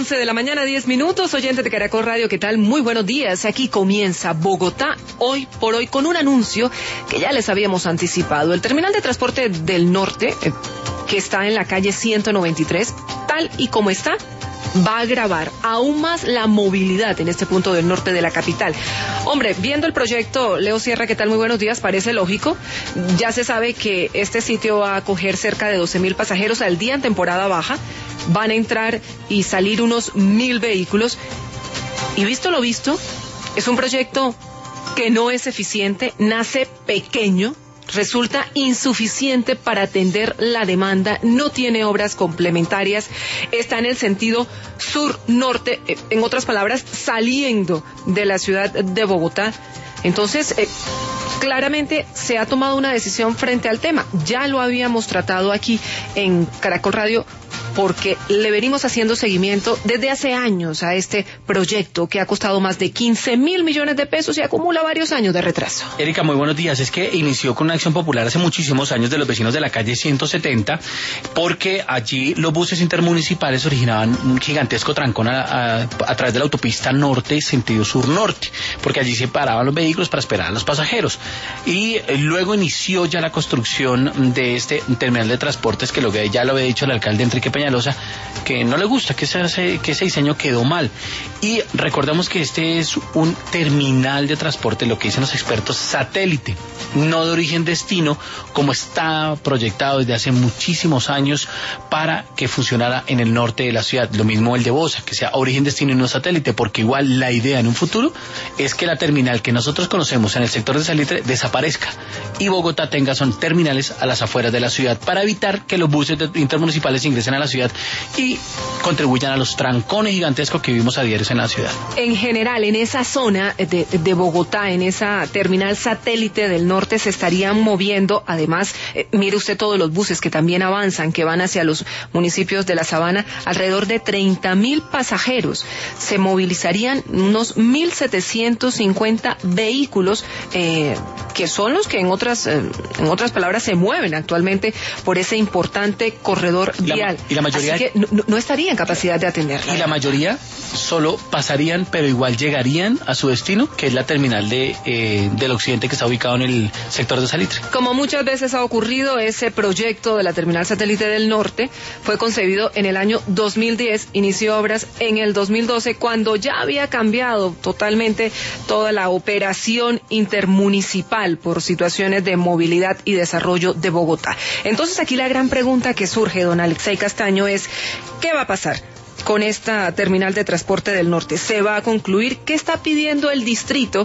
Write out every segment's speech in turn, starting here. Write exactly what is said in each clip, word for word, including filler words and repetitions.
once de la mañana, diez minutos. Oyentes de Caracol Radio, ¿qué tal? Muy buenos días. Aquí comienza Bogotá, hoy por hoy, con un anuncio que ya les habíamos anticipado. El terminal de transporte del norte, eh, que está en la calle ciento noventa y tres, tal y como está, va a agravar aún más la movilidad en este punto del norte de la capital. Hombre, viendo el proyecto, Leo Sierra, ¿qué tal? Muy buenos días, parece lógico. Ya se sabe que este sitio va a acoger cerca de doce mil pasajeros al día en temporada baja. Van a entrar y salir unos mil vehículos. Y visto lo visto, es un proyecto que no es eficiente, nace pequeño, resulta insuficiente para atender la demanda, no tiene obras complementarias, está en el sentido sur-norte, en otras palabras, saliendo de la ciudad de Bogotá. Entonces, eh, claramente se ha tomado una decisión frente al tema. Ya lo habíamos tratado aquí en Caracol Radio, porque le venimos haciendo seguimiento desde hace años a este proyecto que ha costado más de quince mil millones de pesos y acumula varios años de retraso. Erika, muy buenos días. Es que inició con una acción popular hace muchísimos años de los vecinos de la calle ciento setenta, porque allí los buses intermunicipales originaban un gigantesco trancón a, a, a través de la autopista norte, sentido sur-norte, porque allí se paraban los vehículos para esperar a los pasajeros. Y eh, luego inició ya la construcción de este terminal de transportes, que lo que ya lo había dicho el alcalde Enrique Peñalosa, que no le gusta, que ese, que ese diseño quedó mal. Y recordamos que este es un terminal de transporte, lo que dicen los expertos, satélite, no de origen-destino, como está proyectado desde hace muchísimos años para que funcionara en el norte de la ciudad. Lo mismo el de Bosa, que sea origen-destino y no satélite, porque igual la idea en un futuro es que la terminal que nosotros conocemos en el sector de Salitre desaparezca y Bogotá tenga son terminales a las afueras de la ciudad, para evitar que los buses intermunicipales ingresen a la ciudad y contribuyan a los trancones gigantescos que vivimos a diario en la ciudad. En general, en esa zona de, de Bogotá, en esa terminal satélite del norte, se estarían moviendo, además, eh, mire usted todos los buses que también avanzan, que van hacia los municipios de la Sabana, alrededor de treinta mil pasajeros. Se movilizarían unos mil setecientos cincuenta vehículos, eh, que son los que en otras, eh, en otras palabras se mueven actualmente por ese importante corredor la, vial. Y la mayoría, así que no, no estaría en capacidad de atenderla. Y la mayoría solo pasarían, pero igual llegarían a su destino, que es la terminal de eh, del occidente, que está ubicado en el sector de Salitre. Como muchas veces ha ocurrido, ese proyecto de la terminal satélite del norte fue concebido en el año dos mil diez, inició obras en el dos mil doce, cuando ya había cambiado totalmente toda la operación intermunicipal por situaciones de movilidad y desarrollo de Bogotá. Entonces aquí la gran pregunta que surge, don Alexei Castaño, es ¿qué va a pasar con esta terminal de transporte del norte? ¿Se va a concluir? ¿Qué está pidiendo el distrito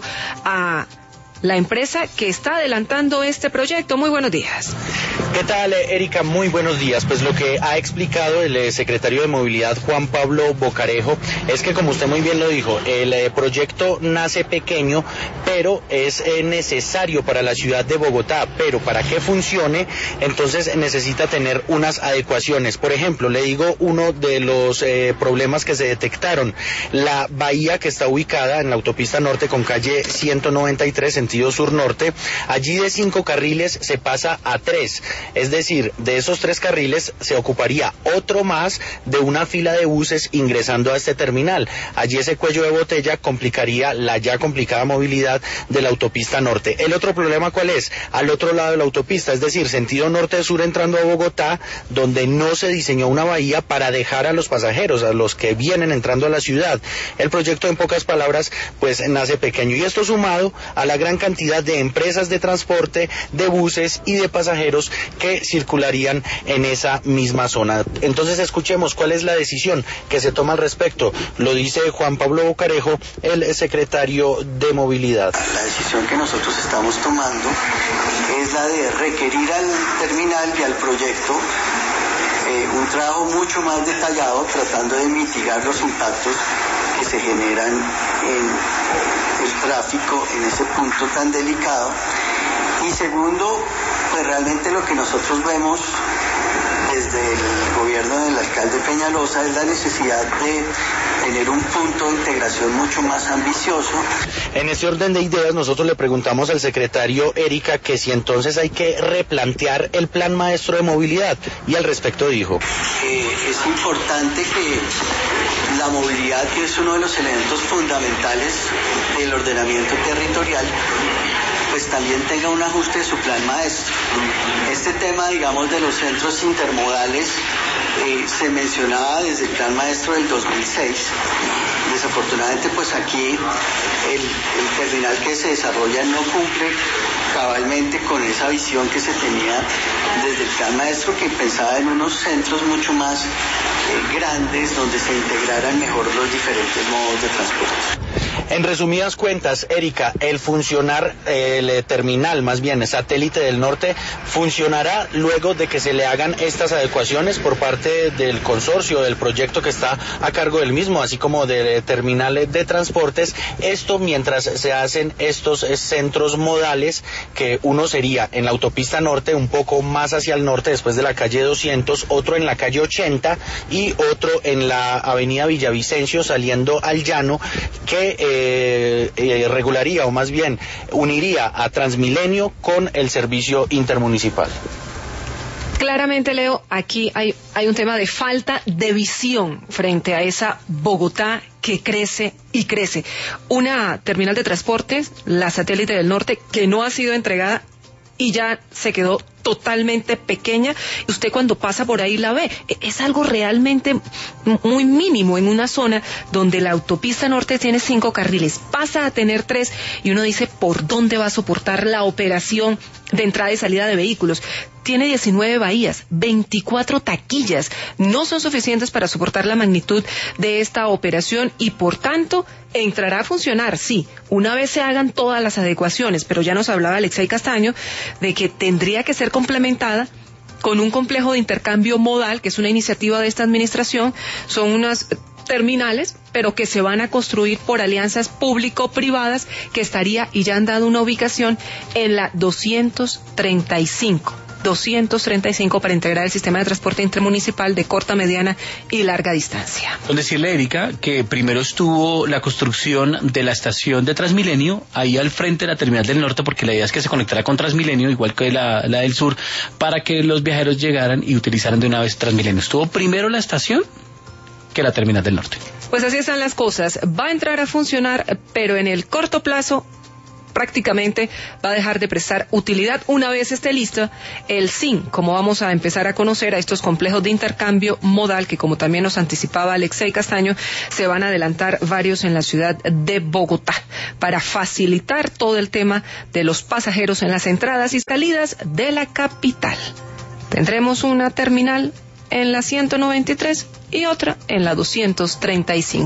a la empresa que está adelantando este proyecto? Muy buenos días. ¿Qué tal, Erika? Muy buenos días. Pues lo que ha explicado el eh, secretario de Movilidad, Juan Pablo Bocarejo, es que, como usted muy bien lo dijo, el eh, proyecto nace pequeño, pero es eh, necesario para la ciudad de Bogotá. Pero para que funcione, entonces necesita tener unas adecuaciones. Por ejemplo, le digo uno de los eh, problemas que se detectaron. La bahía, que está ubicada en la autopista norte con calle ciento noventa y tres, sentido sur-norte, allí de cinco carriles se pasa a tres. Es decir, de esos tres carriles se ocuparía otro más de una fila de buses ingresando a este terminal. Allí ese cuello de botella complicaría la ya complicada movilidad de la autopista norte. El otro problema, ¿cuál es? Al otro lado de la autopista, es decir, sentido norte-sur entrando a Bogotá, donde no se diseñó una bahía para dejar a los pasajeros, a los que vienen entrando a la ciudad. El proyecto, en pocas palabras, pues nace pequeño. Y esto sumado a la gran cantidad de empresas de transporte, de buses y de pasajeros que circularían en esa misma zona. Entonces escuchemos cuál es la decisión que se toma al respecto. Lo dice Juan Pablo Bocarejo, el secretario de Movilidad. La decisión que nosotros estamos tomando es la de requerir al terminal y al proyecto eh, un trabajo mucho más detallado, tratando de mitigar los impactos que se generan en el tráfico en ese punto tan delicado. Y segundo, pues realmente lo que nosotros vemos desde el gobierno gobierno del alcalde Peñalosa es la necesidad de tener un punto de integración mucho más ambicioso. En ese orden de ideas, nosotros le preguntamos al secretario Erika que si entonces hay que replantear el plan maestro de movilidad, y al respecto dijo: eh, es importante que la movilidad, que es uno de los elementos fundamentales del ordenamiento territorial, pues también tenga un ajuste de su plan maestro. Este tema, digamos, de los centros intermodales eh, se mencionaba desde el plan maestro del dos mil seis. Desafortunadamente, pues aquí el, el terminal que se desarrolla no cumple cabalmente con esa visión que se tenía desde el plan maestro, que pensaba en unos centros mucho más eh, grandes, donde se integraran mejor los diferentes modos de transporte. En resumidas cuentas, Erika, el funcionar, el terminal, más bien satélite del norte, funcionará luego de que se le hagan estas adecuaciones por parte del consorcio, del proyecto que está a cargo del mismo, así como de terminales de transportes. Esto mientras se hacen estos centros modales, que uno sería en la autopista norte, un poco más hacia el norte, después de la calle doscientos, otro en la calle ochenta y otro en la avenida Villavicencio, saliendo al llano, que eh, Eh, eh, regularía, o más bien uniría a Transmilenio con el servicio intermunicipal. Claramente, Leo, aquí hay, hay un tema de falta de visión frente a esa Bogotá que crece y crece. Una terminal de transportes, la satélite del norte, que no ha sido entregada y ya se quedó totalmente pequeña. Usted cuando pasa por ahí la ve. Es algo realmente muy mínimo en una zona donde la autopista norte tiene cinco carriles, pasa a tener tres, y uno dice, ¿por dónde va a soportar la operación de entrada y salida de vehículos? Tiene diecinueve bahías, veinticuatro taquillas, no son suficientes para soportar la magnitud de esta operación, y por tanto entrará a funcionar, sí, una vez se hagan todas las adecuaciones, pero ya nos hablaba Alexei Castaño de que tendría que ser complementada con un complejo de intercambio modal, que es una iniciativa de esta administración. Son unas terminales, pero que se van a construir por alianzas público-privadas, que estaría, y ya han dado una ubicación, en la doscientos treinta y cinco. doscientos treinta y cinco para integrar el sistema de transporte intermunicipal de corta, mediana y larga distancia. Con decirle, Erika, que primero estuvo la construcción de la estación de Transmilenio ahí al frente de la terminal del norte, porque la idea es que se conectara con Transmilenio, igual que la, la del sur, para que los viajeros llegaran y utilizaran de una vez Transmilenio. Estuvo primero la estación que la terminal del norte. Pues así están las cosas. Va a entrar a funcionar, pero en el corto plazo prácticamente va a dejar de prestar utilidad. Una vez esté listo el S I N, como vamos a empezar a conocer a estos complejos de intercambio modal, que como también nos anticipaba Alexei Castaño, se van a adelantar varios en la ciudad de Bogotá, para facilitar todo el tema de los pasajeros en las entradas y salidas de la capital. Tendremos una terminal en la ciento noventa y tres y otra en la doscientos treinta y cinco.